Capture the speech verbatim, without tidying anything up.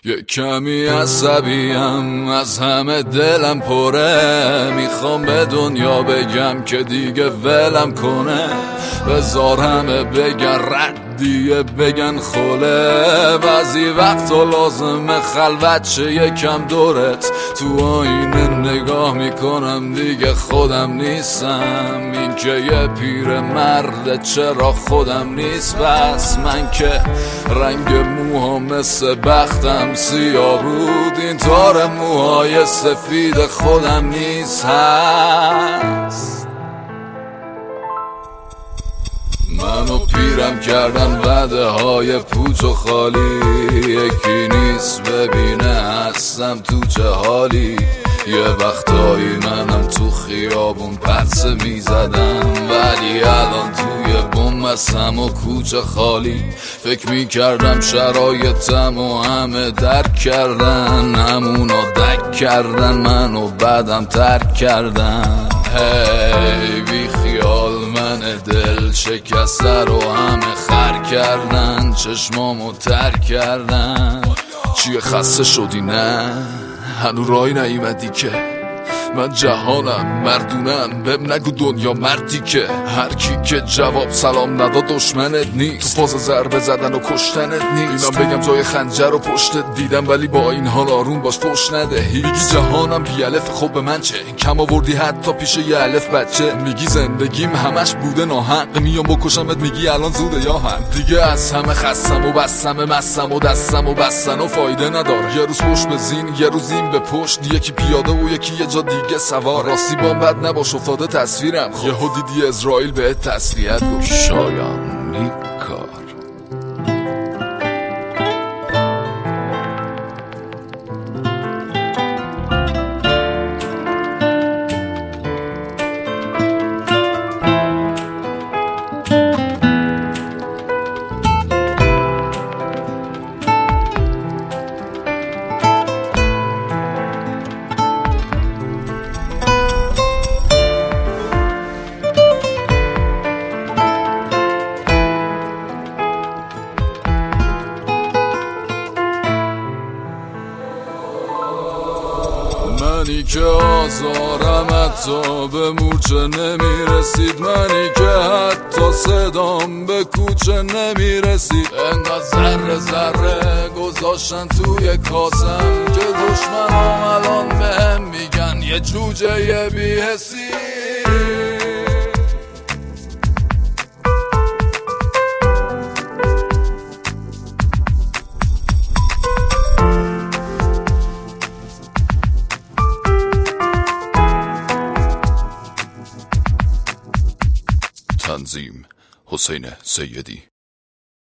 یه کمی عصبیم، از همه دلم پره، میخوام به دنیا بگم که دیگه ولم کنه. بذار همه بگن ردیه، بگن خله. بعضی وقتا لازمه خلوت شه یکم دورت. تو آینه نگاه میکنم دیگه خودم نیستم. این که یه پیر مرده چرا خودم نیست. بس من که رنگ موها مثل بختم سیاه بود، این تار موهای سفید خودم نیست هست. منو پیرم کردن وعده های پوچ و خالی، یکی نیست ببینه هستم تو چه حالی. یه وقتایی منم تو خیابون پرسه میزدم، ولی الان توی بوم هستم و کوچه خالی. فکر میکردم شرایطم و همه درک کردن، همونا دک کردن منو بعدم ترک کردن. هی بی خیال من دل شکسته رو همه خر کردن، چشمامو ترک کردن. چیه خسته شدی نه؟ هنو رای نیومدی که من جهانم مردونم، بهم نگو دنیا مردی که هر کی که جواب سلام نداد دشمنت نیست. تو فاز ضربه زدن و کشتنت نیست. اینم بگم جای خنجر و پشتت دیدم، ولی با این حال آروم باش فوش نده. میگی جهانم بی الف، خب به من چه؟ کم آوردی حتی پیش یه الف بچه. میگی زندگیم همش بوده ناحق، میام بکشمت میگی الان زوده یا هم. دیگه از همه خستم و بستم مستم و دستم و بستن و فایده نداره. یه روز پشت به زین یه روز این به پشت، یکی پیاده و یکی یه جا دیگه سوار. راستی با بد نباش افتاده تصویرم، خب یهو دیدی اسرائیل بهت تسلیت گفت. شایان نیکار منی که آزارم حتی به مورچه نمیرسید، منی که حتی صدام به کوچه نمیرسید. انقدر ذره ذره گذاشتن توی کاسم که دشمنام الان بهم میگن یه جوجه یه بی‌حسی. تنظیم حسین سیدی.